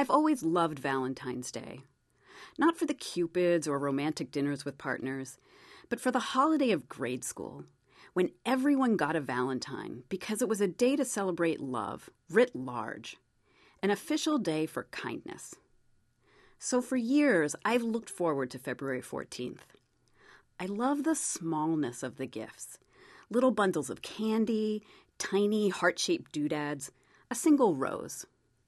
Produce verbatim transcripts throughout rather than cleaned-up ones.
I've always loved Valentine's Day. Not for the cupids or romantic dinners with partners, but for the holiday of grade school, when everyone got a Valentine because it was a day to celebrate love, writ large, an official day for kindness. So for years, I've looked forward to February fourteenth. I love the smallness of the gifts. Little bundles of candy, tiny heart-shaped doodads, a single rose.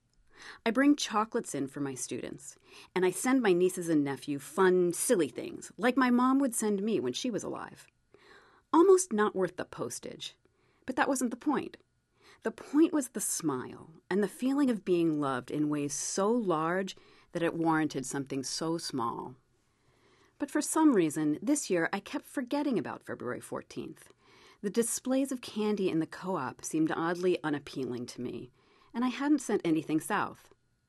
I bring chocolates in for my students, and I send my nieces and nephew fun, silly things, like my mom would send me when she was alive. Almost not worth the postage, but that wasn't the point. The point was the smile and the feeling of being loved in ways so large that it warranted something so small. But for some reason, this year I kept forgetting about February fourteenth. The displays of candy in the co-op seemed oddly unappealing to me, and I hadn't sent anything south.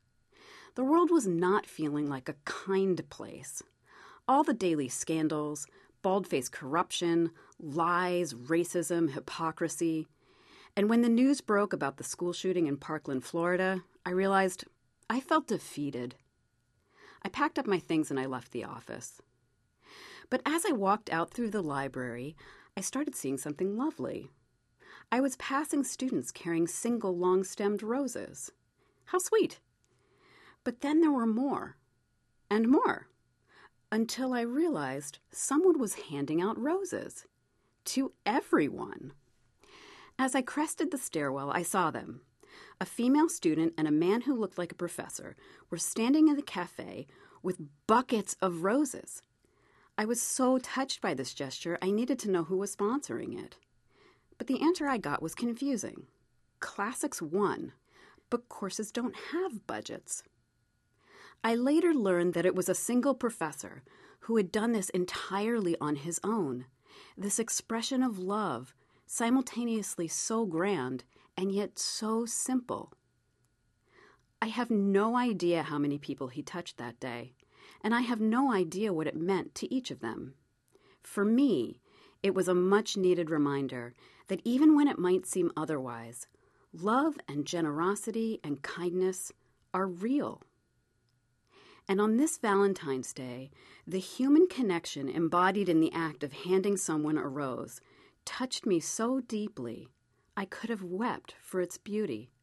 The world was not feeling like a kind place. All the daily scandals, bald-faced corruption, lies, racism, hypocrisy. And when the news broke about the school shooting in Parkland, Florida, I realized I felt defeated. I packed up my things and I left the office. But as I walked out through the library, I started seeing something lovely. I was passing students carrying single long-stemmed roses. How sweet! But then there were more, and more, until I realized someone was handing out roses to everyone. As I crested the stairwell, I saw them. A female student and a man who looked like a professor were standing in the cafe with buckets of roses. I was so touched by this gesture, I needed to know who was sponsoring it. But the answer I got was confusing. Classics won, but courses don't have budgets. I later learned that it was a single professor who had done this entirely on his own. This expression of love, simultaneously so grand and yet so simple. I have no idea how many people he touched that day, and I have no idea what it meant to each of them. For me, it was a much-needed reminder that even when it might seem otherwise, love and generosity and kindness are real. And on this Valentine's Day, the human connection embodied in the act of handing someone a rose touched me so deeply, I could have wept for its beauty.